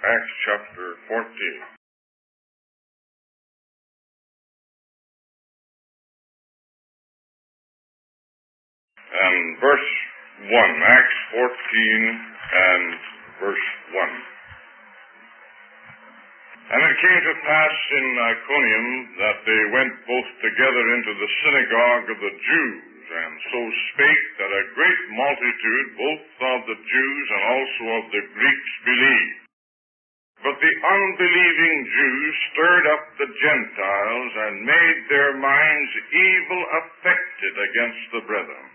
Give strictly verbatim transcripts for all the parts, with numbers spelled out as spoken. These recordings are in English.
Acts chapter fourteen. And verse one, Acts fourteen and verse one. And it came to pass in Iconium that they went both together into the synagogue of the Jews, and so spake that a great multitude, both of the Jews and also of the Greeks, believed. But the unbelieving Jews stirred up the Gentiles and made their minds evil affected against the brethren.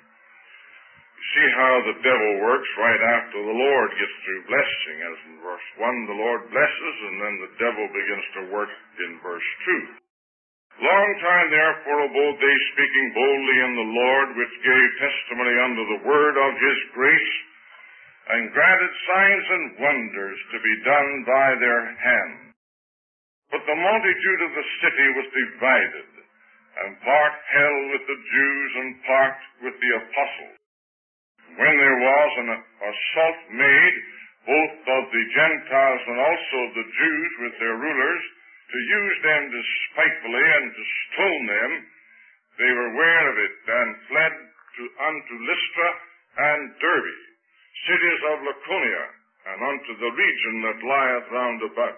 You see how the devil works right after the Lord gets through blessing. As in verse one, the Lord blesses, and then the devil begins to work in verse two. Long time therefore abode they, speaking boldly in the Lord, which gave testimony unto the word of his grace, and granted signs and wonders to be done by their hand. But the multitude of the city was divided, and part held with the Jews and part with the apostles. When there was an assault made, both of the Gentiles and also of the Jews with their rulers, to use them despitefully and to stone them, they were aware of it, and fled to, unto Lystra and Derbe, cities of Laconia, and unto the region that lieth round about.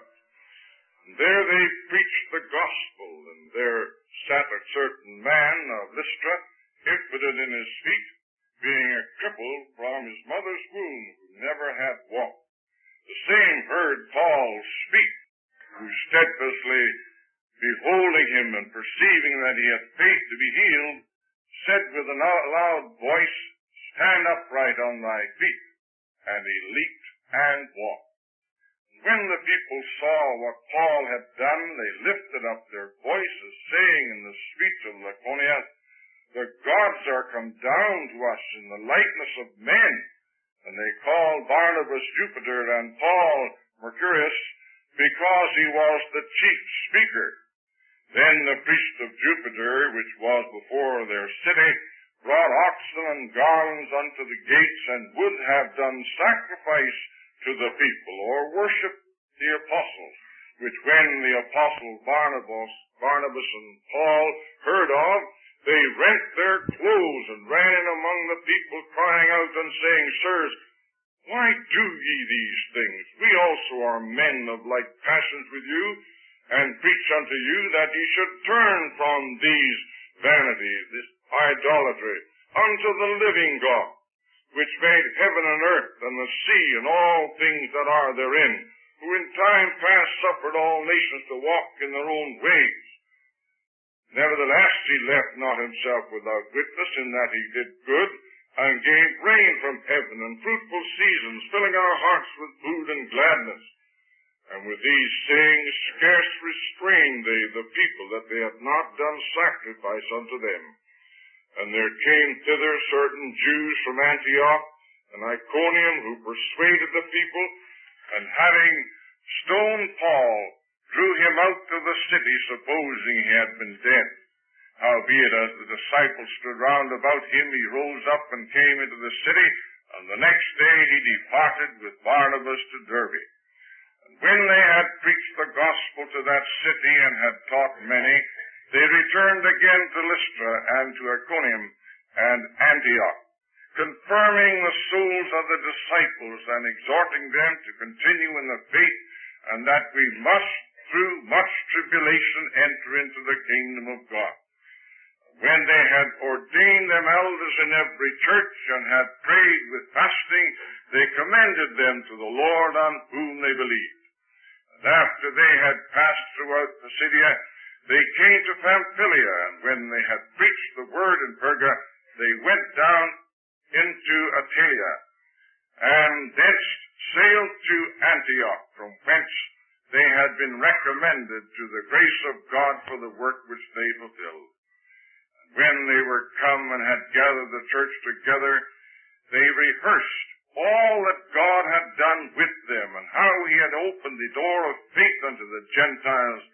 And there they preached the gospel, and there sat a certain man of Lystra, impotent in his feet, being a cripple from his mother's womb, who never had walked. The same heard Paul speak, who steadfastly beholding him and perceiving that he had faith to be healed, said with a loud voice, Stand upright on thy feet. And he leaped and walked. When the people saw what Paul had done, they lifted up their voices, saying in the streets of Laconia, The gods are come down to us in the likeness of men. And they called Barnabas Jupiter and Paul Mercurius, because he was the chief speaker. Then the priest of Jupiter, which was before their city, brought oxen and garlands unto the gates, and would have done sacrifice to the people, or worship the apostles, which when the apostle Barnabas, Barnabas and Paul heard of, they rent their clothes and ran in among the people, crying out and saying, Sirs, why do ye these things? We also are men of like passions with you, and preach unto you that ye should turn from these vanities, this idolatry, unto the living God, which made heaven and earth and the sea and all things that are therein, who in time past suffered all nations to walk in their own ways. Nevertheless, he left not himself without witness, in that he did good, and gave rain from heaven and fruitful seasons, filling our hearts with food and gladness. And with these sayings scarce restrained they the people, that they had not done sacrifice unto them. And there came thither certain Jews from Antioch and Iconium, who persuaded the people, and having stoned Paul, drew him out of the city, supposing he had been dead. Howbeit, as the disciples stood round about him, he rose up and came into the city, and the next day he departed with Barnabas to Derbe. And when they had preached the gospel to that city, and had taught many, they returned again to Lystra and to Iconium and Antioch, confirming the souls of the disciples, and exhorting them to continue in the faith, and that we must, through much tribulation, enter into the kingdom of God. When they had ordained them elders in every church, and had prayed with fasting, they commended them to the Lord on whom they believed. And after they had passed throughout Pisidia, they came to Pamphylia, and when they had preached the word in Perga, they went down into Attalia, and thence sailed to Antioch, from whence they had been recommended to the grace of God for the work which they fulfilled. When they were come and had gathered the church together, they rehearsed all that God had done with them, and how he had opened the door of faith unto the Gentiles.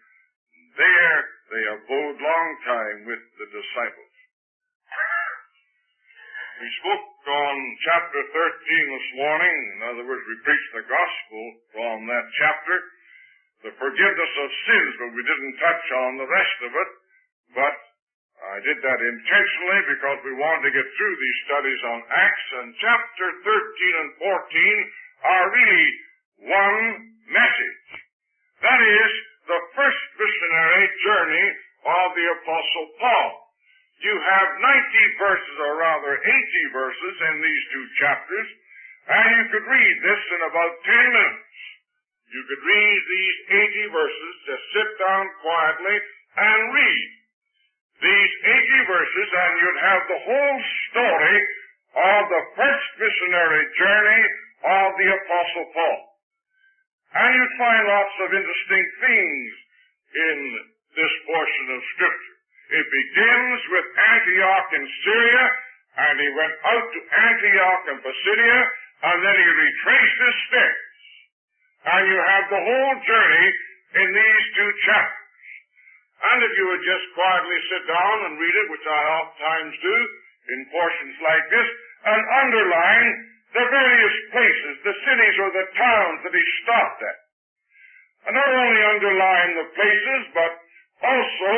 There they abode long time with the disciples. We spoke on chapter thirteen this morning. In other words, we preached the gospel from that chapter, the forgiveness of sins, but we didn't touch on the rest of it. But I did that intentionally because we wanted to get through these studies on Acts, and chapter thirteen and fourteen are really one message. That is the first missionary journey of the Apostle Paul. You have ninety verses, or rather eighty verses, in these two chapters, and you could read this in about ten minutes. You could read these eighty verses, just sit down quietly and read these eighty verses, and you'd have the whole story of the first missionary journey of the Apostle Paul. And you'd find lots of interesting things in this portion of Scripture. It begins with Antioch in Syria, and he went out to Antioch in Pisidia, and then he retraced his steps. And you have the whole journey in these two chapters. And if you would just quietly sit down and read it, which I oftentimes do in portions like this, and underline the various places, the cities or the towns that he stopped at. And not only underline the places, but also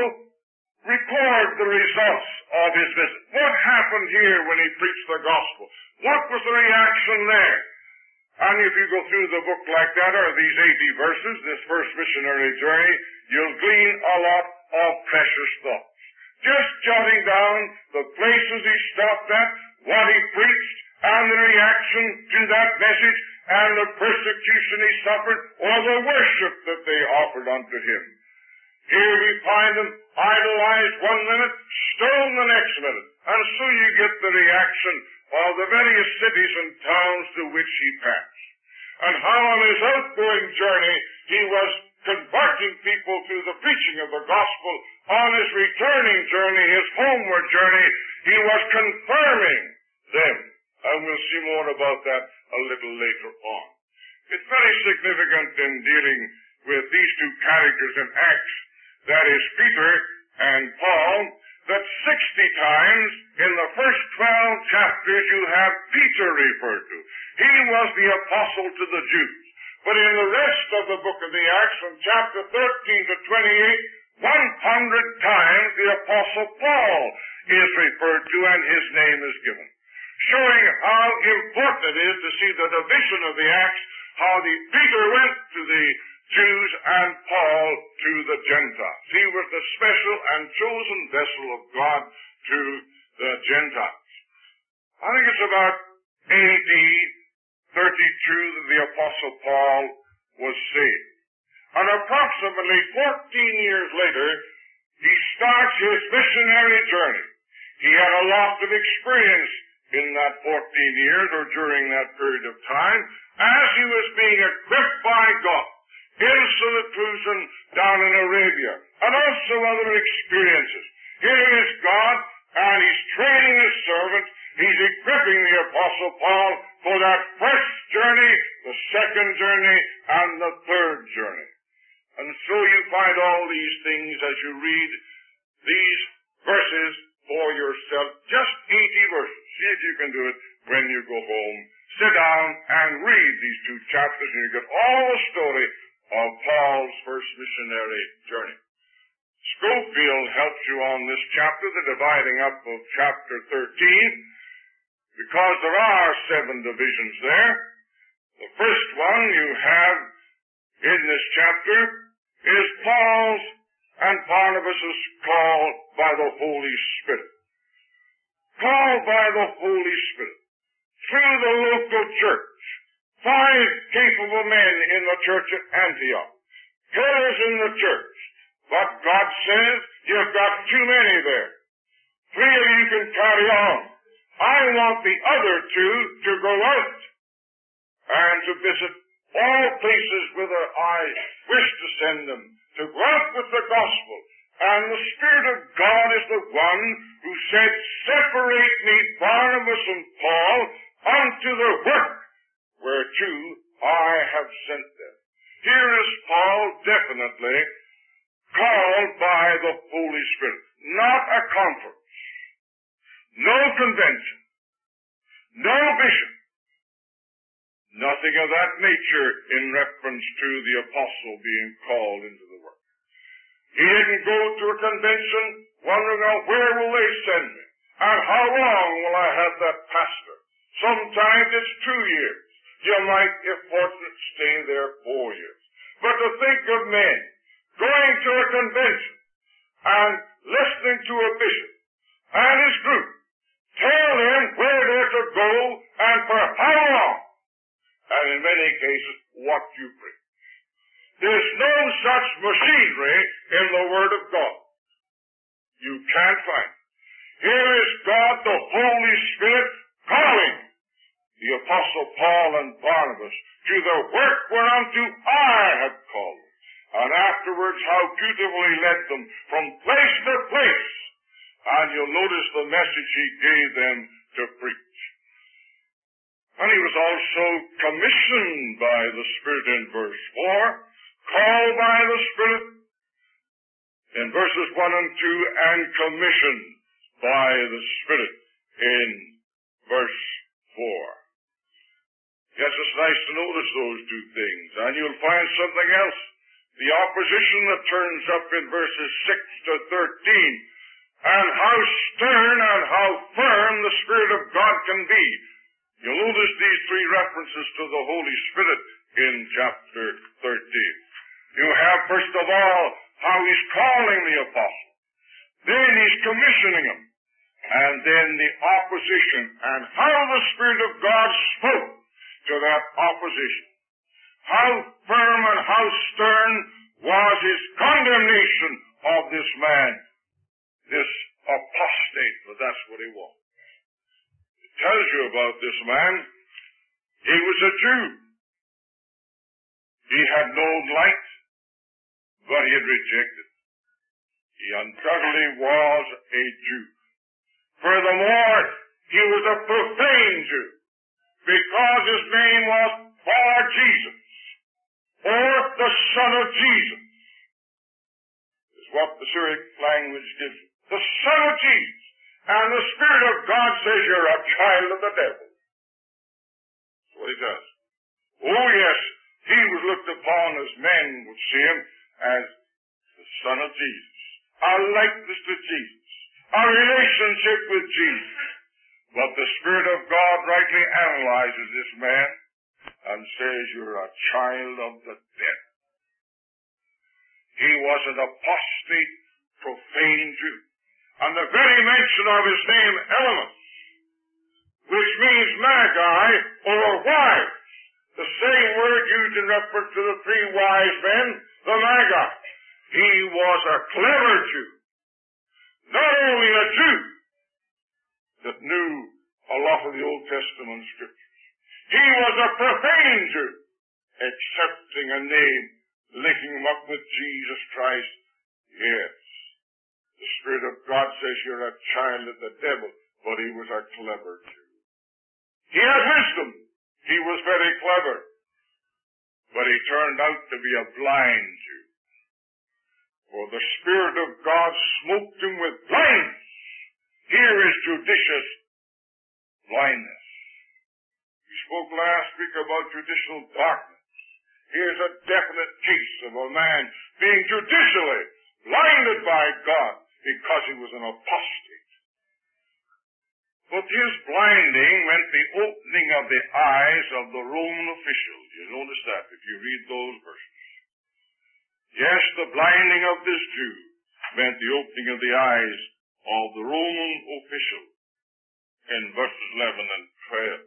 record the results of his visit. What happened here when he preached the gospel? What was the reaction there? And if you go through the book like that, or these eighty verses, this first missionary journey, you'll glean a lot of precious thoughts. Just jotting down the places he stopped at, what he preached, and the reaction to that message, and the persecution he suffered, or the worship that they offered unto him. Here we find them idolized one minute, stoned the next minute, and so you get the reaction of the various cities and towns through which he passed. And how on his outgoing journey he was converting people through the preaching of the gospel. On his returning journey, his homeward journey, he was confirming them. And we'll see more about that a little later on. It's very significant in dealing with these two characters in Acts, that is Peter and Paul, that sixty times in the first twelve chapters you have Peter referred to. He was the apostle to the Jews. But in the rest of the book of the Acts, from chapter thirteen to twenty-eight, one hundred times the apostle Paul is referred to and his name is given. Showing how important it is to see the division of the Acts, how the Peter went to the Jews and Paul to the Gentiles. He was the special and chosen vessel of God to the Gentiles. I think it's about A D thirty-two that the Apostle Paul was saved. And approximately fourteen years later, he starts his missionary journey. He had a lot of experience in that fourteen years, or during that period of time, as he was being equipped by God in seclusion down in Arabia, and also other experiences. Here is God, and he's training his servant. He's equipping the Apostle Paul for that first journey, the second journey, and the third journey. And so you find all these things as you read these verses for yourself. Just eighty verses. See if you can do it when you go home. Sit down and read these two chapters, and you get all the story of Paul's first missionary journey. Scofield helps you on this chapter, the dividing up of chapter thirteen, because there are seven divisions there. The first one you have in this chapter is Paul's and Barnabas' call by the Holy Spirit. Called by the Holy Spirit through the local church. Five capable men in the church at Antioch. Pillars in the church. But God says, you've got too many there. Three of you can carry on. I want the other two to go out and to visit all places whither I wish to send them, to go out with the gospel. And the Spirit of God is the one who said, separate me, Barnabas and Paul, unto the work whereto I have sent them. Here is Paul definitely called by the Holy Spirit. Not a conference. No convention. No bishop. Nothing of that nature in reference to the apostle being called into the work. He didn't go to a convention wondering, oh, where will they send me? And how long will I have that pastor? Sometimes it's two years. You might, if fortunate, stay there four years. But to think of men going to a convention and listening to a bishop and his group tell them where they're to go and for how long, and in many cases, what you preach. There's no such machinery in the Word of God. You can't find it. Here is God, the Holy Spirit, calling the Apostle Paul and Barnabas to the work whereunto I have called them. And afterwards, how beautifully he led them from place to place. And you'll notice the message he gave them to preach. And he was also commissioned by the Spirit in verse four, called by the Spirit in verses one and two, and commissioned by the Spirit in verse four. Yes, it's nice to notice those two things. And you'll find something else. The opposition that turns up in verses six to thirteen, and how stern and how firm the Spirit of God can be. You'll notice these three references to the Holy Spirit in chapter thirteen. You have, first of all, how he's calling the apostle. Then he's commissioning him. And then the opposition, and how the Spirit of God spoke to that opposition. How firm and how stern was his condemnation of this man, this apostate, but that's what he was. It tells you about this man. He was a Jew. He had known light, but he had rejected. He undoubtedly was a Jew. Furthermore, he was a profane Jew, because his name was Bar Jesus, or the Son of Jesus, is what the Syriac language gives you. The Son of Jesus. And the Spirit of God says you're a child of the devil. That's what he does. Oh yes, he was looked upon as men would see him as the Son of Jesus, a likeness to Jesus, a relationship with Jesus. But the Spirit of God rightly analyzes this man and says you're a child of the devil. He was an apostate, profane Jew. And the very mention of his name, Elymas, which means magi or wise, the same word used in reference to the three wise men, the magi. He was a clever Jew. Not only a Jew that knew a lot of the Old Testament scriptures. He was a profane Jew, accepting a name, linking him up with Jesus Christ. Yes. The Spirit of God says you're a child of the devil, but he was a clever Jew. He had wisdom. He was very clever. But he turned out to be a blind Jew. For the Spirit of God smote him with blindness. Here is judicious blindness. We spoke last week about judicial darkness. Here's a definite case of a man being judicially blinded by God because he was an apostate. But his blinding meant the opening of the eyes of the Roman officials. You notice that if you read those verses. Yes, the blinding of this Jew meant the opening of the eyes of the Roman official in verses eleven and twelve.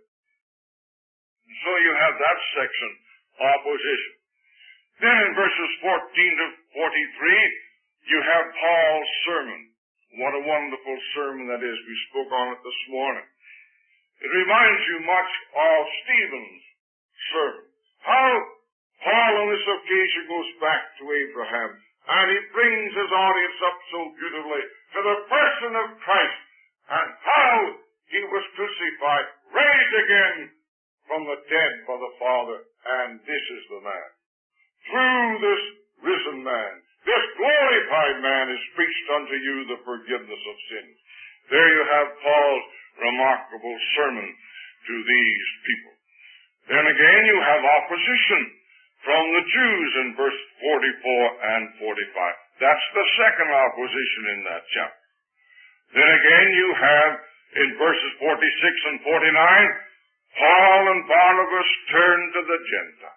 And so you have that section, opposition. Then in verses fourteen to forty-three, you have Paul's sermon. What a wonderful sermon that is. We spoke on it this morning. It reminds you much of Stephen's sermon. How Paul on this occasion goes back to Abraham, and he brings his audience up so beautifully to the person of Christ, and how he was crucified, raised again from the dead by the Father, and this is the man. Through this risen man, this glorified man is preached unto you the forgiveness of sins. There you have Paul's remarkable sermon. to these people. Then again, you have opposition from the Jews in verse forty-four and forty-five. That's the second opposition in that chapter. Then again, you have in verses forty-six and forty-nine, Paul and Barnabas turn to the Gentiles.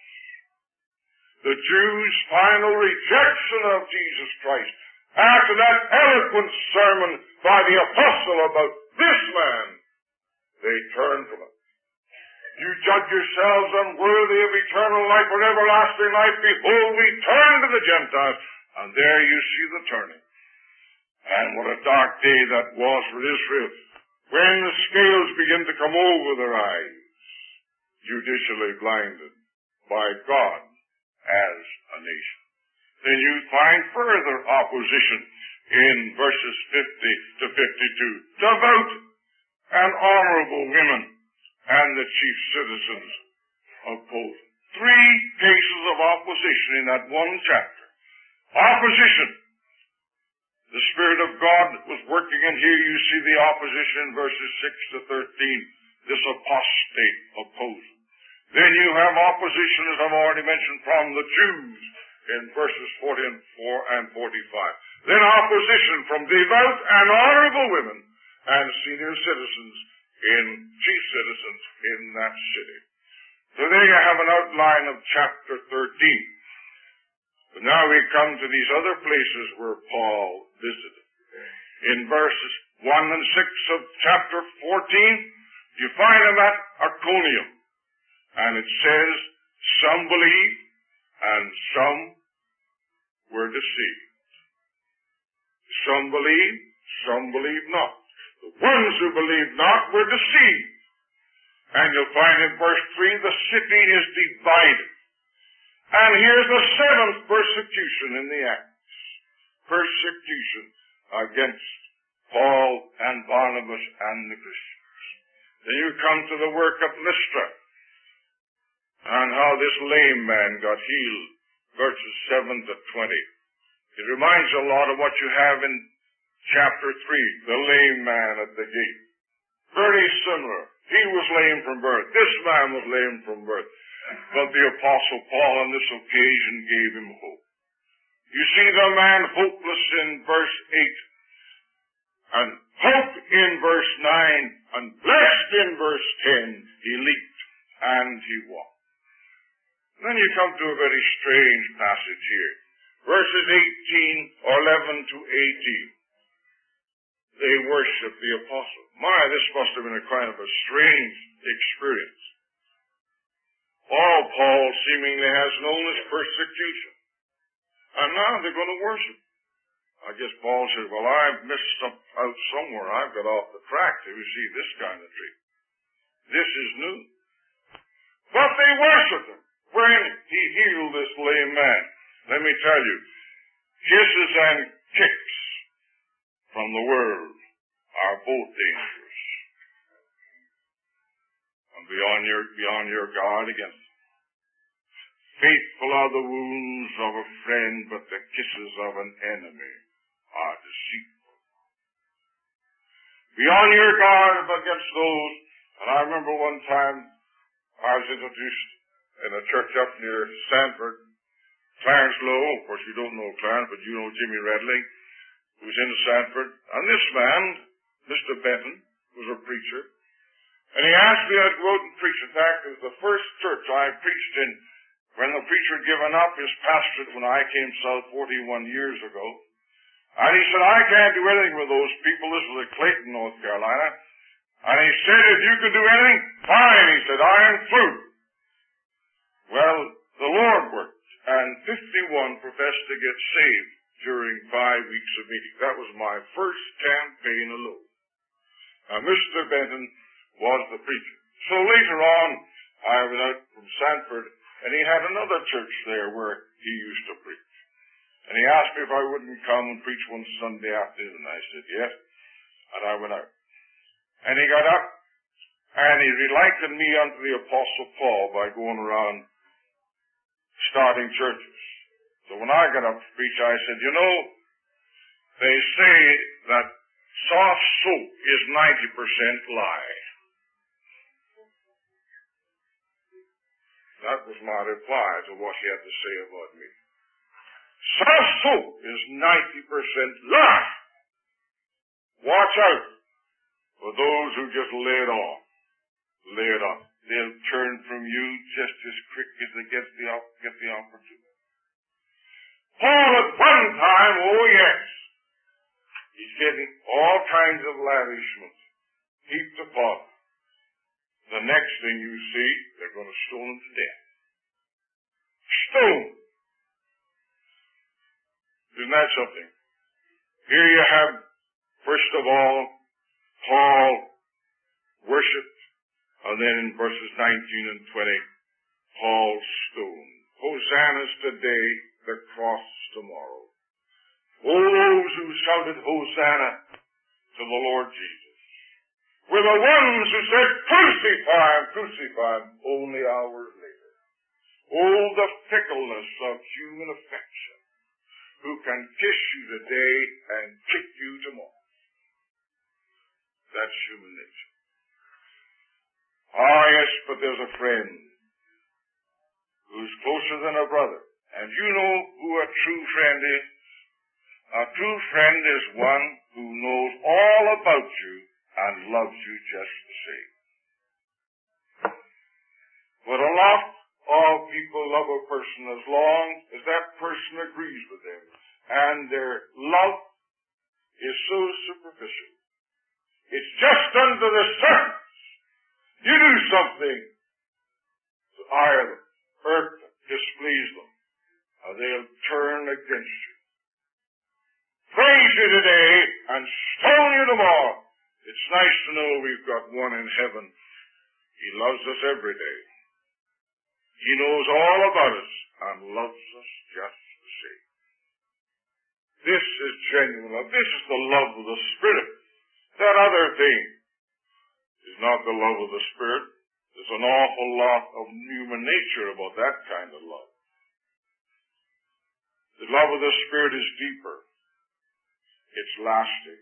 The Jews' final rejection of Jesus Christ after that eloquent sermon by the apostle about this man, they turn from it. You judge yourselves unworthy of eternal life or everlasting life. Behold, we turn to the Gentiles. And there you see the turning. And what a dark day that was for Israel, when the scales begin to come over their eyes, judicially blinded by God as a nation. Then you find further opposition in verses fifty to fifty-two. Devout and honorable women and the chief citizens of both. Three cases of opposition in that one chapter. Opposition. The Spirit of God was working, and here you see the opposition in verses six to thirteen. This apostate opposing. Then you have opposition, as I've already mentioned, from the Jews in verses forty-four and forty-five. Then opposition from devout and honorable women and senior citizens in chief citizens in that city. So there you have an outline of chapter thirteen. But now we come to these other places where Paul visited. In verses one and six of chapter fourteen, you find him at Iconium. And it says, some believed and some were deceived. Some believed, some believed not. The ones who believed not were deceived. And you'll find in verse three, the city is divided. And here's the seventh persecution in the Acts. Persecution against Paul and Barnabas and the Christians. Then you come to the work of Lystra and how this lame man got healed. Verses seven to twenty. It reminds you a lot of what you have in chapter three, the lame man at the gate. Very similar. He was lame from birth. This man was lame from birth. But the Apostle Paul on this occasion gave him hope. You see the man hopeless in verse eight, and hope in verse nine, and blessed in verse ten. He leaped and he walked. And then you come to a very strange passage here. Verses eighteen, or eleven to eighteen. They worship the apostle. My, this must have been a kind of a strange experience. All Paul seemingly has known is persecution. And now they're going to worship. I guess Paul said, well, I've missed some, out somewhere. I've got off the track to receive this kind of treatment. This is new. But they worshiped him when he healed this lame man. Let me tell you, kisses and kicks from the world are both dangerous. And be on your, be on your guard against them. Faithful are the wounds of a friend, but the kisses of an enemy are deceitful. Be on your guard against those. And I remember one time I was introduced in a church up near Sanford. Clarence Lowe, of course you don't know Clarence, but you know Jimmy Redling, who was in Sanford. And this man, Mister Benton, was a preacher. And he asked me I'd go out and preach. In fact, it was the first church I preached in when the preacher had given up his pastorate when I came south forty-one years ago. And he said, I can't do anything with those people. This was at Clayton, North Carolina. And he said, if you can do anything, fine. He said, I am through. Well, the Lord worked. And fifty-one professed to get saved during five weeks of meeting. That was my first campaign alone. Now, Mister Benton was the preacher. So later on, I went out from Sanford, and he had another church there where he used to preach. And he asked me if I wouldn't come and preach one Sunday afternoon, and I said yes. And I went out. And he got up, and he likened me unto the Apostle Paul by going around starting churches. So when I got up to preach, I said, you know, they say that soft soap is ninety percent lye. That was my reply to what he had to say about me. Self-hope is ninety percent lie. Watch out for those who just lay it off. Lay it off. They'll turn from you just as quick as they get the, get the opportunity. Paul at one time, oh yes, he's getting all kinds of lavishments, heaped upon him. The next thing you see, they're going to stone him to death. Stone. Isn't that something? Here you have, first of all, Paul worshipped, and then in verses nineteen and twenty, Paul stoned. Hosannas today, the cross tomorrow. Oh, those who shouted Hosanna to the Lord Jesus were the ones who said, crucify him, crucify him, only hours later. Oh, the fickleness of human affection, who can kiss you today and kick you tomorrow. That's human nature. Ah, yes, but there's a friend who's closer than a brother. And you know who a true friend is? A true friend is one who knows all about you and loves you just the same. But a lot of people love a person as long as that person agrees with them, and their love is so superficial. It's just under the surface. You do something to ire them, hurt them, displease them, and they'll turn against you. Praise you today and stone you tomorrow. It's nice to know we've got one in heaven. He loves us every day. He knows all about us and loves us just the same. This is genuine love. This is the love of the Spirit. That other thing is not the love of the Spirit. There's an awful lot of human nature about that kind of love. The love of the Spirit is deeper. It's lasting.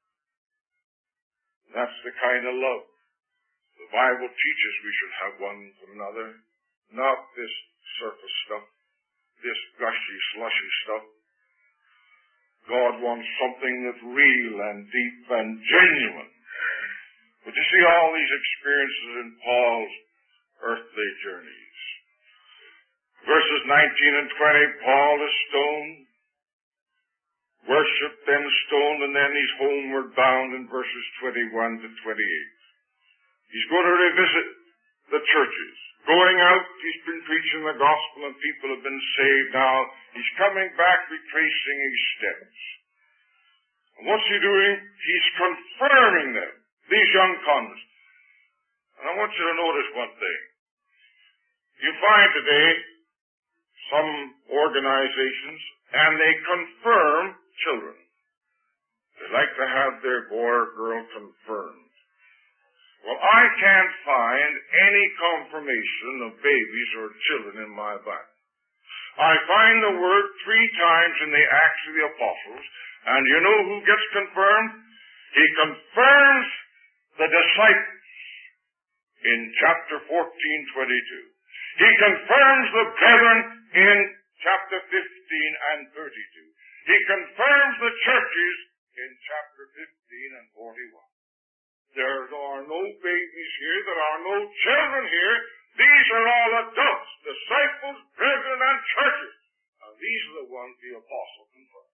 That's the kind of love the Bible teaches we should have one from another. Not this surface stuff, this gushy, slushy stuff. God wants something that's real and deep and genuine. But you see all these experiences in Paul's earthly journeys. Verses nineteen and twenty, Paul is stoned, worshipped, then stoned, and then he's homeward bound in verses twenty-one to twenty-eight. He's going to revisit the churches. Going out, he's been preaching the gospel and people have been saved. Now he's coming back, retracing his steps. And what's he doing? He's confirming them, these young converts. And I want you to notice one thing. You find today some organizations, and they confirm children. They like to have their boy or girl confirmed. Well, I can't find any confirmation of babies or children in my Bible. I find the word three times in the Acts of the Apostles, and you know who gets confirmed? He confirms the disciples in chapter fourteen, twenty-two. He confirms the brethren in chapter fifteen and thirty-two. He confirms the churches in chapter fifteen and forty-one. There are no babies here. There are no children here. These are all adults, disciples, brethren, and churches. And these are the ones the apostle confirmed.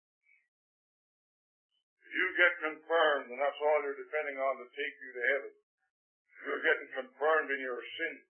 If you get confirmed, and that's all you're depending on to take you to heaven, you're getting confirmed in your sins.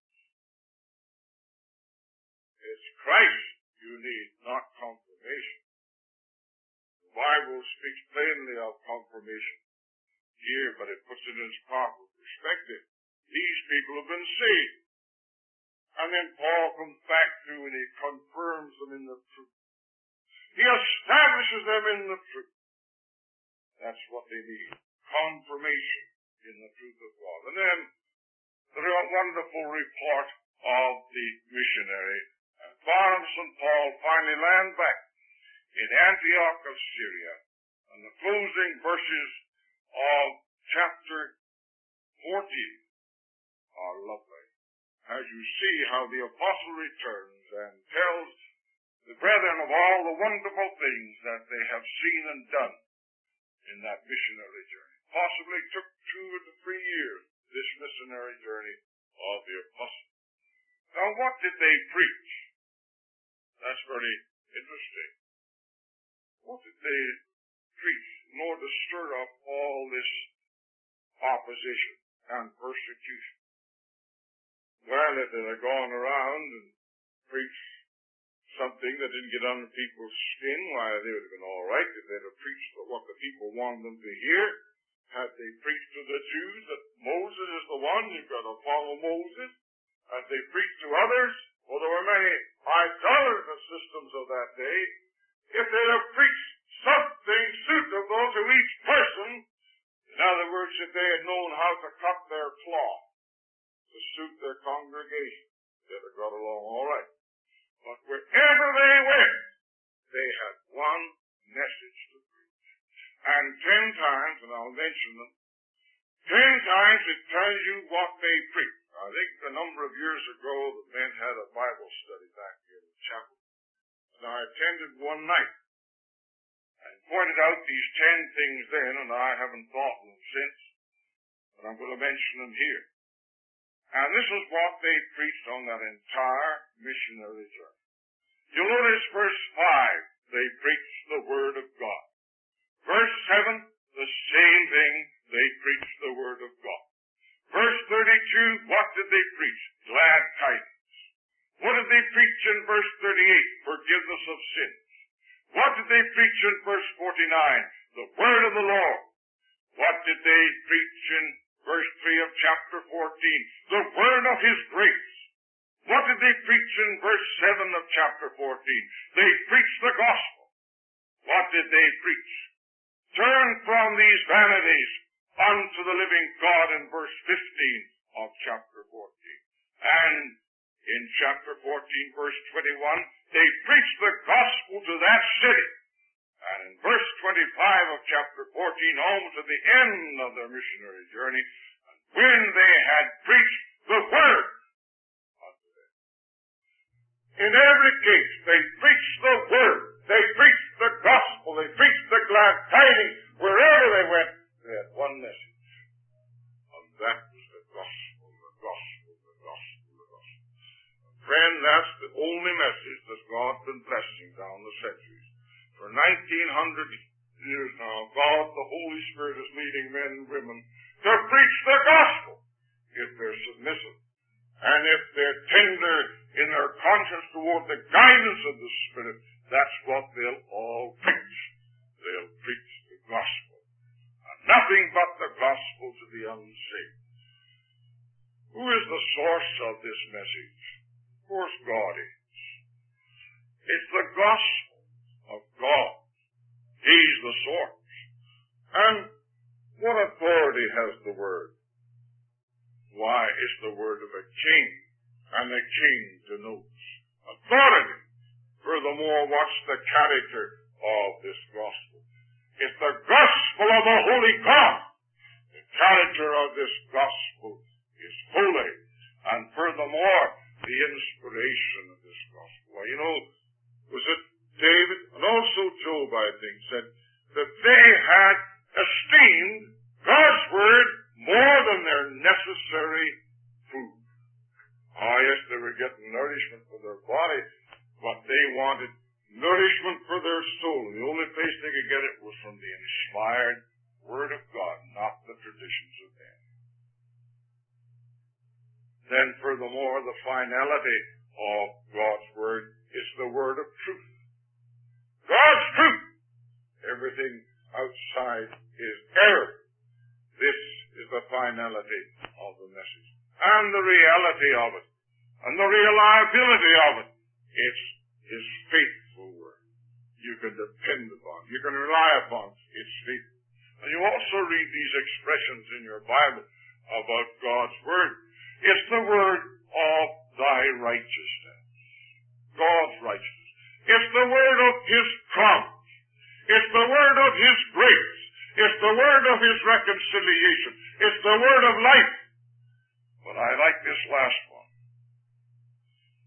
It's Christ you need, not confirmation. The Bible speaks plainly of confirmation here, but it puts it in its proper perspective. These people have been saved. And then Paul comes back through and he confirms them in the truth. He establishes them in the truth. That's what they need. Confirmation in the truth of God. And then the wonderful report of the missionary. And Barnabas and Paul finally land back in Antioch of Syria. And the closing verses of chapter fourteen are lovely. as you see how the apostle returns and tells the brethren of all the wonderful things that they have seen and done in that missionary journey. Possibly took two or three years, this missionary journey of the apostle. Now, what did they preach? That's very interesting. What did they preach in order to stir up all this opposition and persecution? Well, if they had gone around and preached something that didn't get under people's skin, why, they would have been all right if they'd have preached what the people wanted them to hear. Had they preached to the Jews that Moses is the one, you've got to follow Moses. Had they preached to others, well, there were many idolatrous systems of that day. If they'd have preached something suitable to each person, in other words, if they had known how to cut their cloth to suit their congregation, they'd have got along all right. But wherever they went, they had one message to preach. And ten times, and I'll mention them, ten times it tells you what they preach. I think a number of years ago, the men had a Bible study back here in the chapel. And I attended one night and pointed out these ten things then, and I haven't thought of them since, but I'm going to mention them here. And this is what they preached on that entire missionary journey. You'll notice verse five, they preached the Word of God. Verse seven, the same thing, they preached the Word of God. Verse thirty-two, what did they preach? Glad tidings. What did they preach in verse thirty-eight? Forgiveness of sins. What did they preach in verse forty-nine? The Word of the Lord. What did they preach in verse three of chapter fourteen? The Word of His grace. What did they preach in verse seven of chapter fourteen? They preached the gospel. What did they preach? Turn from these vanities unto the living God in verse fifteen of chapter fourteen. And in chapter fourteen, verse twenty-one, they preached the gospel to that city. And in verse twenty-five of chapter fourteen, almost at the end of their missionary journey, when they had preached the Word unto them. In every case, they preached the Word. They preached the gospel. They preached the glad tidings. Wherever they went, they had one message. And that was the gospel, the gospel, the gospel, the gospel. Friend, that's the only message that God's been blessing down the centuries. For nineteen hundred years now, God, the Holy Spirit, is leading men and women to preach the gospel if they're submissive. And if they're tender in their conscience toward the guidance of the Spirit, that's what they'll all preach. They'll preach the gospel. And nothing but the gospel to the unsaved. Who is the source of this message? Of course, God is. It's the gospel of God. He's the source. And what authority has the Word? Why, it's the word of a king, and a king denotes authority. Furthermore, what's the character of this gospel? It's the gospel of the Holy God. The character of this gospel is holy. And furthermore, the inspiration of this gospel. Well, you know, was it David, and also Job, I think, said that they had esteemed God's word more than their necessary food. Ah, yes, they were getting nourishment for their body, but they wanted nourishment for their soul. The only place they could get it was from the inspired Word of God, not the traditions of men. Then, furthermore, the finality of God's Word is the Word of truth. God's truth. Everything outside is error. This is the finality of the message. And the reality of it. And the reliability of it. It's His faithful word. You can depend upon it. You can rely upon it. It's faithful. And you also read these expressions in your Bible about God's word. It's the word of thy righteousness. God's righteousness. It's the word of His promise. It's the word of His grace. It's the word of His reconciliation. It's the word of life. But I like this last one.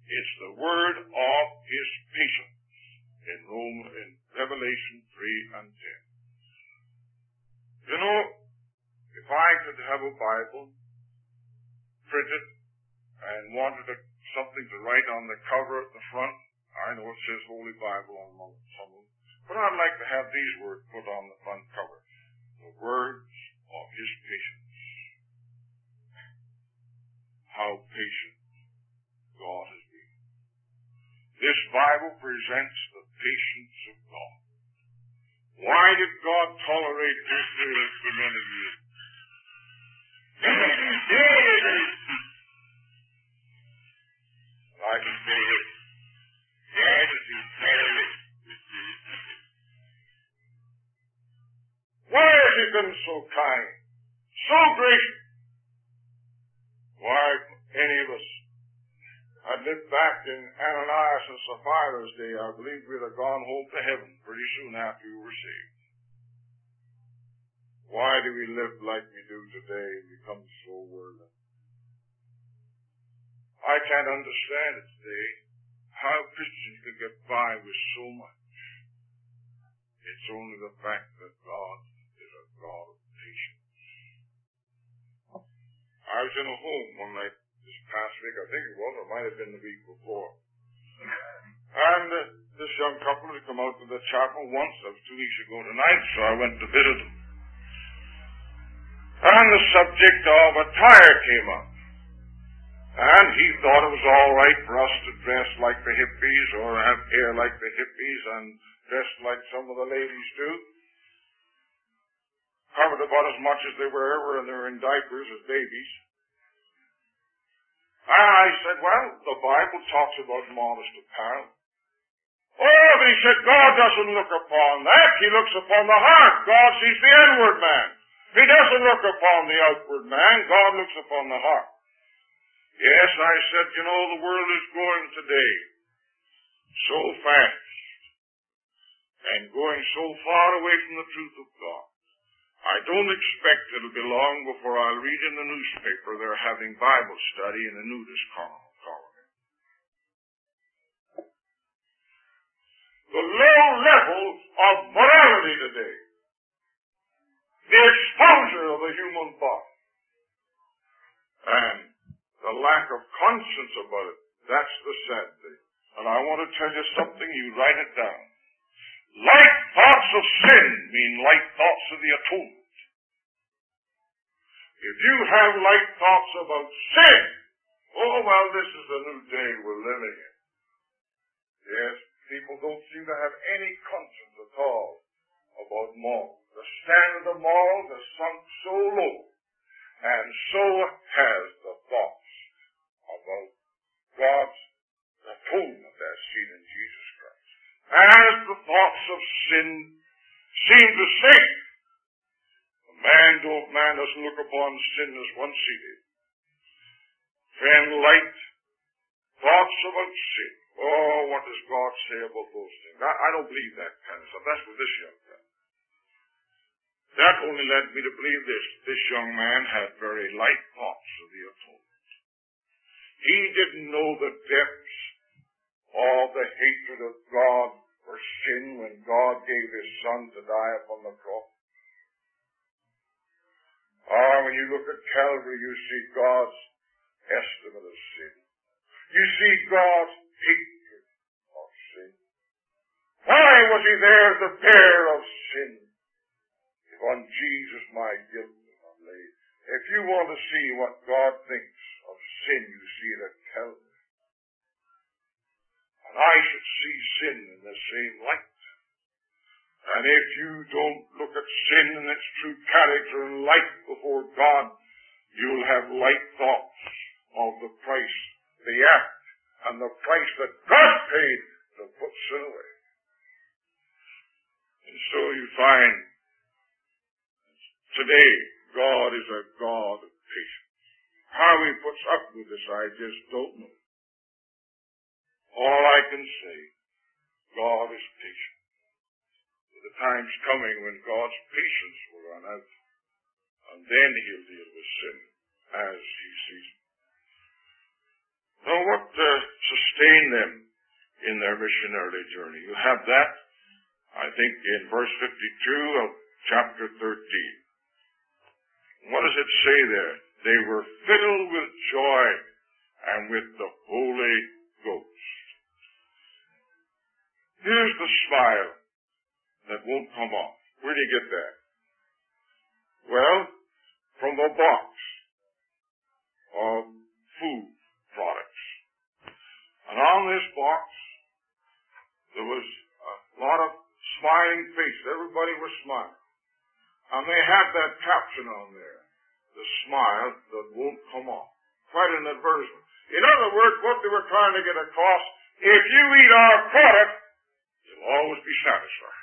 It's the word of His patience in Rome, in Revelation three and ten. You know, if I could have a Bible printed and wanted a, something to write on the cover at the front, I know it says Holy Bible on some of them, but I'd like to have these words put on the front cover. The words of His patience. How patient God has been. This Bible presents the patience of God. Why did God tolerate this for many years? I can say this. Why did He tolerate this? Why has He been so kind, so gracious? Why, any of us had lived back in Ananias and Sapphira's day, I believe we'd have gone home to heaven pretty soon after we were saved. Why do we live like we do today and become so worldly? I can't understand it today, how Christians can get by with so much. It's only the fact that God is a God of patience. I was in a home one night this past week, I think it was, or it might have been the week before. And uh, this young couple had come out to the chapel once, that was two weeks ago tonight, so I went to visit them. And the subject of attire came up. And he thought it was all right for us to dress like the hippies or have hair like the hippies and dress like some of the ladies do. Covered about as much as they were when they were in diapers as babies. And I said, well, the Bible talks about modest apparel. Oh, but he said, God doesn't look upon that. He looks upon the heart. God sees the inward man. He doesn't look upon the outward man. God looks upon the heart. Yes, I said, you know, the world is going today so fast and going so far away from the truth of God. I don't expect it'll be long before I'll read in the newspaper they're having Bible study in a nudist colony. The low level of morality today, the exposure of the human body, and the lack of conscience about it, that's the sad thing. And I want to tell you something, you write it down. Light thoughts of sin mean light thoughts of the atonement. If you have light thoughts about sin, oh, well, this is the new day we're living in. Yes, people don't seem to have any conscience at all about morals. The standard of morals has sunk so low, and so has the thoughts about God's atonement as seen in Jesus Christ. As the thoughts of sin seem to sink, a man, don't, man doesn't look upon sin as once he did. Friend, light thoughts about sin. Oh, what does God say about those things? I, I don't believe that kind of stuff. That's what this young man. That only led me to believe this. This young man had very light thoughts of the atonement. He didn't know the depths of the hatred of God for sin when God gave His Son to die upon the cross. Ah, when you look at Calvary, you see God's estimate of sin. You see God's hatred of sin. Why was He there to bear of sin? If on Jesus my guilt was not laid. If you want to see what God thinks of sin, you see it at Calvary. And I should see sin in the same light. And if you don't look at sin in its true character and light before God, you'll have light thoughts of the price, the act, and the price that God paid to put sin away. And so you find today God is a God of patience. How He puts up with this, I just don't know. All I can say, God is patient. The time's coming when God's patience will run out, and then He'll deal with sin as He sees it. Now, what uh, sustained them in their missionary journey? You have that, I think, in verse fifty-two of chapter thirteen. What does it say there? They were filled with joy and with the Holy Ghost. Here's the smile that won't come off. Where do you get that? Well, from a box of food products. And on this box, there was a lot of smiling faces. Everybody was smiling. And they had that caption on there, the smile that won't come off. Quite an advertisement. In other words, what they were trying to get across, if you eat our product, you'll always be satisfied.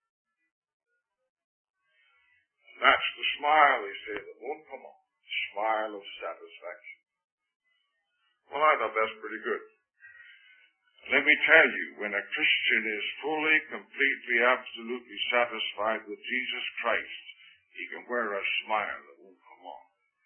And that's the smile, they say, that won't come off. Smile of satisfaction. Well, I thought that's pretty good. Let me tell you, when a Christian is fully, completely, absolutely satisfied with Jesus Christ, he can wear a smile that won't come off.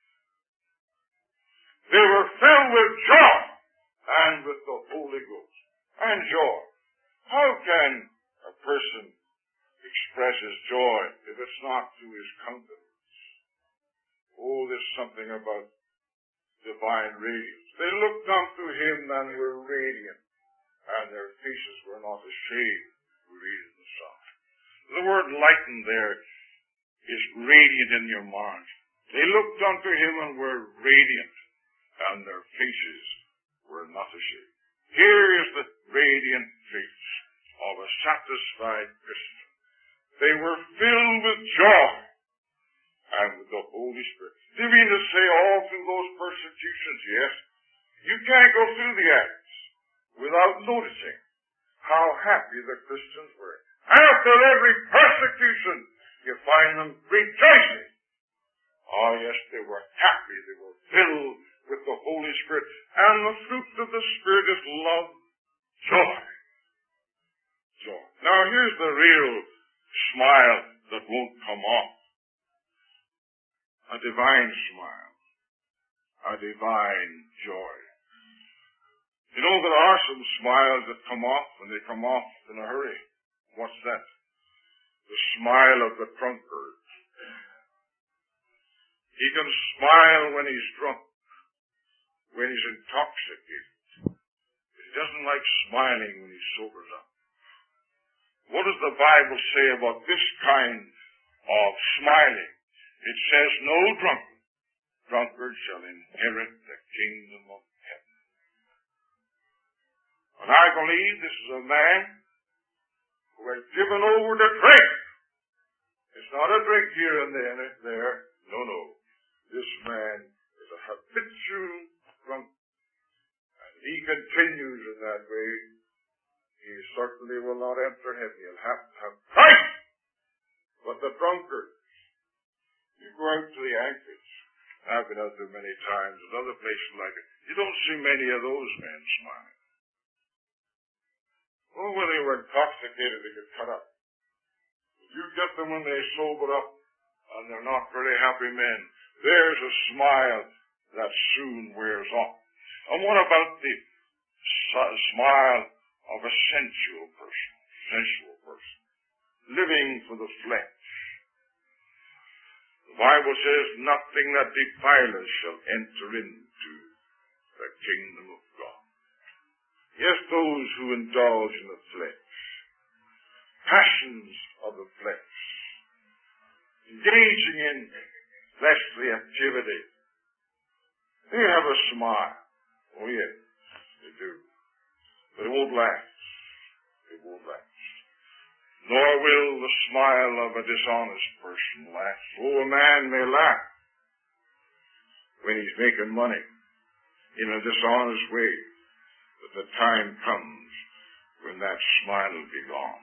They were filled with joy and with the Holy Ghost. And joy. How can a person express his joy if it's not through his countenance? Oh, there's something about divine radiance. They looked unto him and were radiant, and their faces were not ashamed. We read in the Psalm. The word lighten there is radiant in your mind. They looked unto him and were radiant, and their faces were not ashamed. Here is the radiant face of a satisfied Christian. They were filled with joy and with the Holy Spirit. Do you mean to say all through those persecutions? Yes. You can't go through the Acts without noticing how happy the Christians were. After every persecution, you find them rejoicing. Oh yes, they were happy. They were filled with the Holy Spirit. And the fruit of the Spirit is love, joy. Joy. Now here's the real smile that won't come off. A divine smile. A divine joy. You know, there are some smiles that come off, and they come off in a hurry. What's that? The smile of the drunkard. He can smile when he's drunk, when he's intoxicated. He doesn't like smiling when he sobers up. What does the Bible say about this kind of smiling? It says, no drunkard, drunkard shall inherit the kingdom of heaven. And I believe this is a man who has given over to drink. It's not a drink here and there. there. No, no. This man is a habitual drunk. And he continues in that way. He certainly will not enter heaven. He'll have to have Christ. But the drunkard, you go out to the anchorage. I've been out there many times and other places like it. You don't see many of those men smiling. Oh, when they were intoxicated, they could cut up. You get them when they sober up, and they're not very happy men. There's a smile that soon wears off. And what about the smile of a sensual person? Sensual person. Living for the flesh. The Bible says, nothing that defileth shall enter into the kingdom of God. Yes, those who indulge in the flesh. Passions of the flesh. Engaging in fleshly activity. They have a smile. Oh yes, they do. But it won't last. It won't last. Nor will the smile of a dishonest person last. Oh, a man may laugh when he's making money in a dishonest way. But the time comes when that smile will be gone.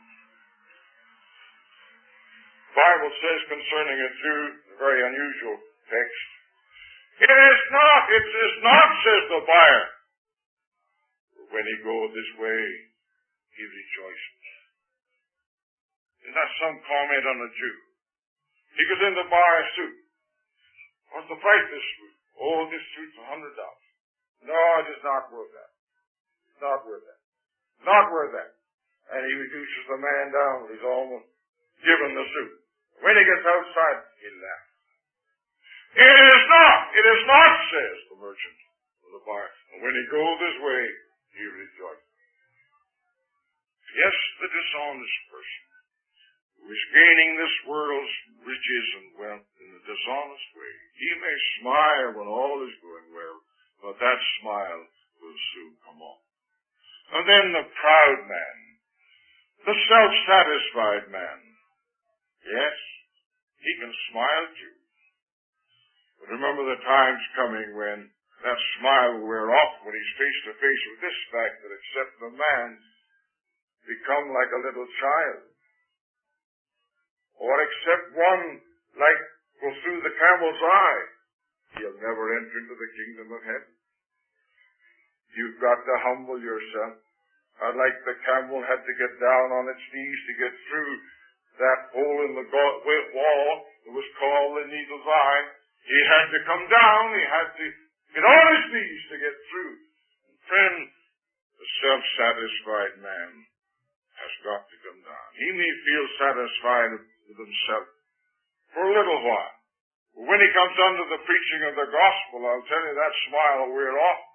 The Bible says concerning it through a very unusual text, it is not, it is not, says the buyer. When he goeth this way, he rejoices. Isn't that some comment on a Jew? He goes in to buy a suit. What's the price of this suit? Oh, this suit's a hundred dollars. No, it is not worth that. Not worth that. Not worth that. And he reduces the man down. He's almost given the suit. When he gets outside, he laughs. It is not, it is not, says the merchant of the buyer. And when he goes his way, he rejoices. Yes, the dishonest person who is gaining this world's riches and wealth in a dishonest way, he may smile when all is going well, but that smile will soon come off. And then the proud man, the self-satisfied man, yes, he can smile too. But remember the time's coming when that smile will wear off, when he's face to face with this fact that except the man become like a little child, or except one like go through the camel's eye, he'll never enter into the kingdom of heaven. You've got to humble yourself. Uh, like the camel had to get down on its knees to get through that hole in the wall that was called the needle's eye. He had to come down. He had to get on his knees to get through. And friend, the self-satisfied man has got to come down. He may feel satisfied with himself for a little while. But when he comes under the preaching of the gospel, I'll tell you that smile will wear off.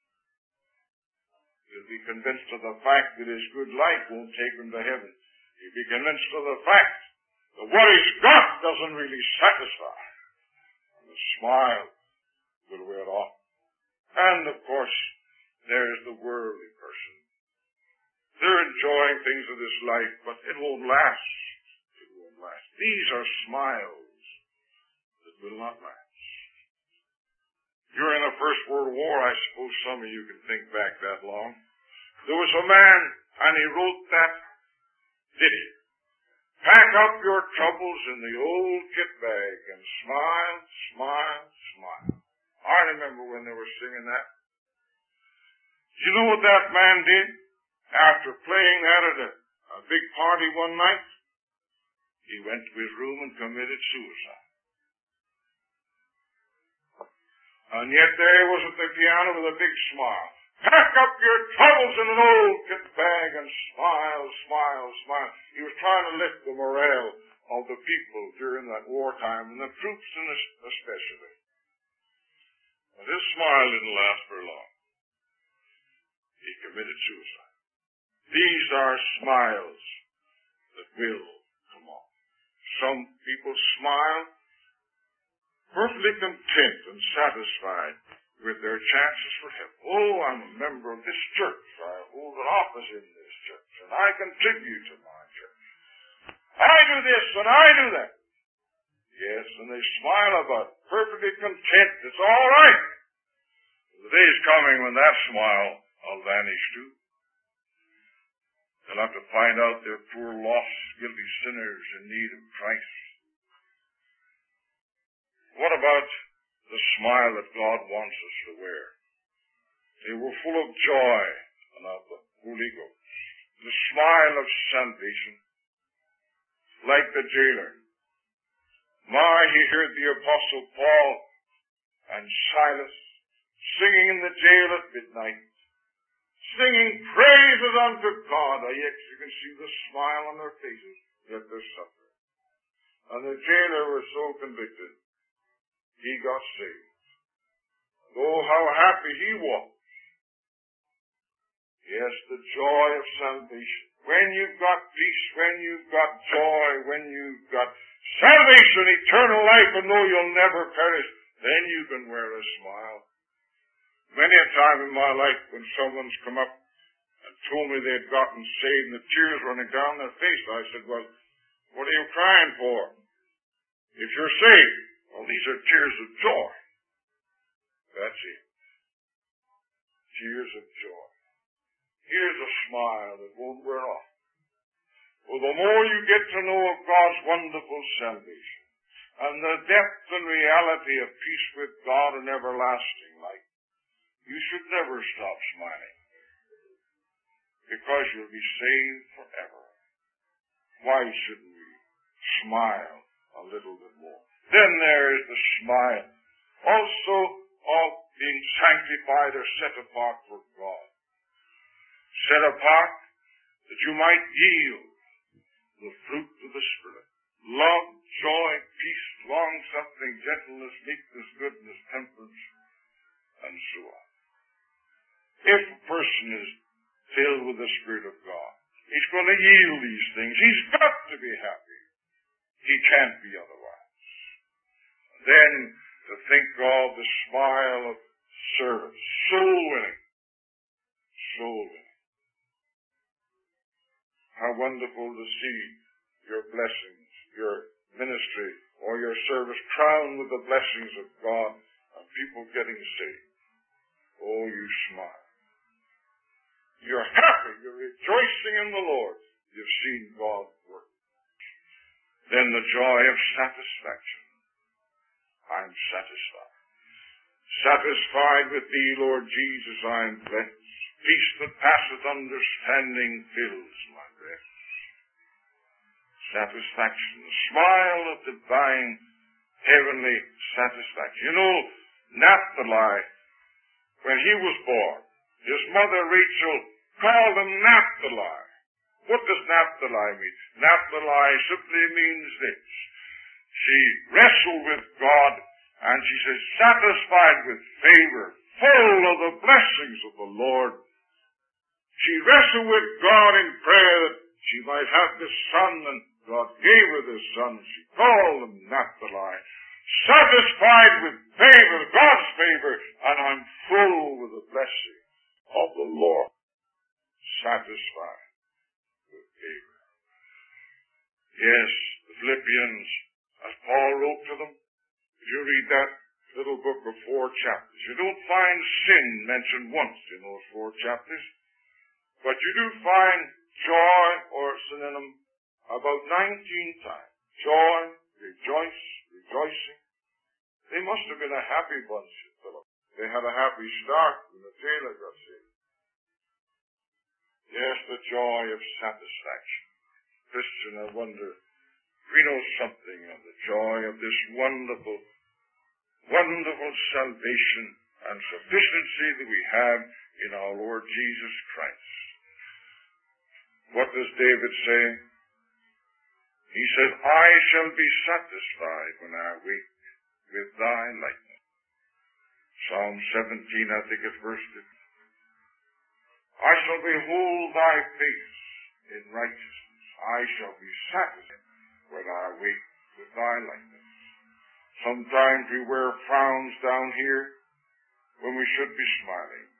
He'll be convinced of the fact that his good life won't take him to heaven. He'll be convinced of the fact that what he's got doesn't really satisfy. And the smile will wear off. And, of course, there's the worldly person. They're enjoying things of this life, but it won't last. It won't last. These are smiles that will not last. During the First World War, I suppose some of you can think back that long, there was a man, and he wrote that ditty. Pack up your troubles in the old kit bag and smile, smile, smile. I remember when they were singing that. Do you know what that man did? After playing that at a, a big party one night, he went to his room and committed suicide. And yet there he was at the piano with a big smile. Pack up your troubles in an old kit bag and smile, smile, smile. He was trying to lift the morale of the people during that wartime, and the troops especially. But his smile didn't last for long. He committed suicide. These are smiles that will come off. Some people smile perfectly content and satisfied with their chances for heaven. Oh, I'm a member of this church. I hold an office in this church, and I contribute to my church. I do this and I do that. Yes, and they smile about it, perfectly content. It's all right. The day's coming when that smile will vanish too. They'll have to find out they're poor, lost, guilty sinners in need of Christ. What about the smile that God wants us to wear? They were full of joy and of the Holy Ghost. The smile of salvation, like the jailer. My, he heard the Apostle Paul and Silas singing in the jail at midnight, singing praises unto God. Yet you can see the smile on their faces, yet they're suffering. And the jailer was so convicted, he got saved. Oh, how happy he was. Yes, the joy of salvation. When you've got peace, when you've got joy, when you've got salvation, eternal life, and know you'll never perish, then you can wear a smile. Many a time in my life when someone's come up and told me they'd gotten saved and the tears running down their face, I said, well, what are you crying for? If you're saved, well, these are tears of joy. That's it. Tears of joy. Here's a smile that won't wear off. Well, the more you get to know of God's wonderful salvation and the depth and reality of peace with God and everlasting life, you should never stop smiling, because you'll be saved forever. Why shouldn't we smile a little bit more? Then there is the smile also of being sanctified or set apart for God. Set apart that you might yield the fruit of the Spirit. Love, joy, peace, long-suffering, gentleness, meekness, goodness, temperance, and so on. If a person is filled with the Spirit of God, he's going to yield these things. He's got to be happy. He can't be otherwise. Then to think of the smile of service, soul winning, soul winning. How wonderful to see your blessings, your ministry, or your service crowned with the blessings of God and people getting saved. Oh, you smile. You're happy. You're rejoicing in the Lord. You've seen God work. Then the joy of satisfaction. I'm satisfied. Satisfied with thee, Lord Jesus, I am blessed. Peace that passeth understanding fills my breast. Satisfaction. The smile of divine, heavenly satisfaction. You know, Naphtali, when he was born, his mother Rachel called him Naphtali. What does Naphtali mean? Naphtali simply means this. She wrestled with God, and she says, satisfied with favor, full of the blessings of the Lord. She wrestled with God in prayer that she might have this son, and God gave her this son. She called him Naphtali. Satisfied with favor, God's favor, and I'm full with the blessing of the Lord. Satisfied with favor. Yes, the Philippians, as Paul wrote to them, if you read that little book of four chapters, you don't find sin mentioned once in those four chapters, but you do find joy or synonym about nineteen times. Joy, rejoice, rejoicing. They must have been a happy bunch, Philip. They had a happy start when the tailor got saved. Yes, the joy of satisfaction. Christian, I wonder, we know something of the joy of this wonderful, wonderful salvation and sufficiency that we have in our Lord Jesus Christ. What does David say? He says, I shall be satisfied when I wake with thy likeness. Psalm seventeen, I think it's verse fifty. I shall behold thy face in righteousness. I shall be satisfied when I wake with thy likeness. Sometimes we wear frowns down here when we should be smiling.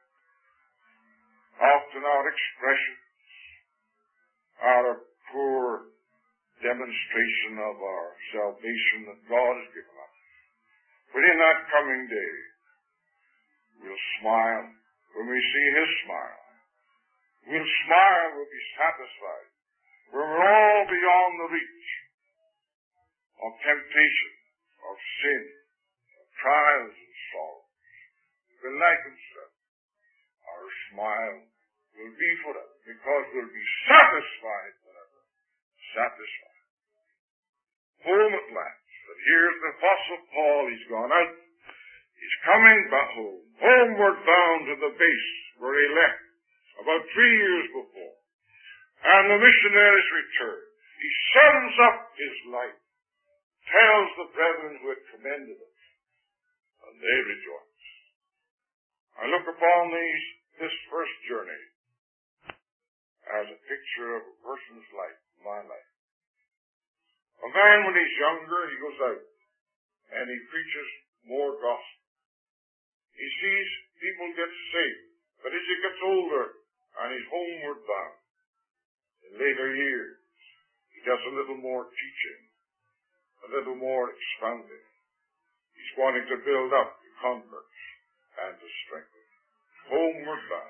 Often our expressions are a poor demonstration of our salvation that God has given us. But in that coming day, we'll smile when we see his smile. We'll smile, we'll be satisfied. When we're all beyond the reach of temptation, of sin, of trials and sorrows. We'll like himself. Our smile will be forever because we'll be satisfied forever. Satisfied. Home at last. But here's the Apostle Paul. He's gone out. He's coming back home. Homeward bound to the base where he left about three years before. And the missionaries return. He sums up his life. Tells the brethren who had commended him. And they rejoice. I look upon these, this first journey as a picture of a person's life, my life. A man, when he's younger, he goes out and he preaches more gospel. He sees people get saved. But as he gets older and he's homeward bound, in later years, he does a little more teaching, a little more expounding. He's wanting to build up the converts and to strengthen. Homeward bound.